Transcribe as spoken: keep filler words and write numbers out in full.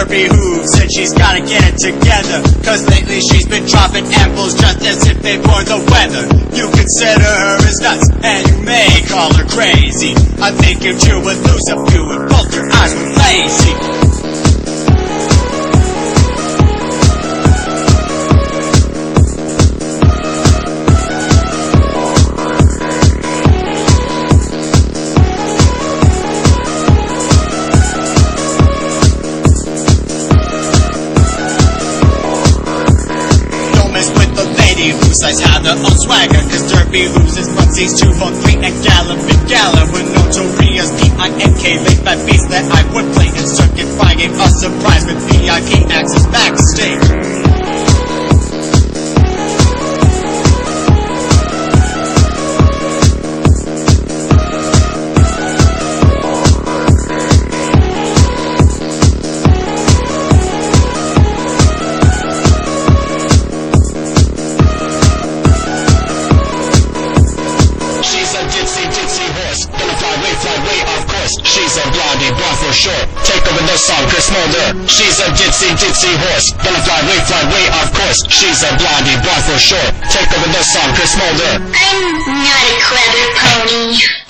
derpy hooves, and she's gotta get it together, cause lately she's been dropping apples just as if they were the weather. You consider her as nuts, and you may call her crazy. I think if you would lose a few and both your eyes were lazy. Who says how their own swagger, cause derpy loses bunsies two for three and gallon big gallon with notorious P I N K late fat beats that I would play in circuit flying a surprise with V I P access backstage. She's a blondie blonde for sure. Take over the song, Chris Mulder. She's a ditzy, ditzy horse. Gonna fly way, fly way, of course. She's a blondie blonde for sure. Take over the song, Chris Mulder. I'm not a clever pony.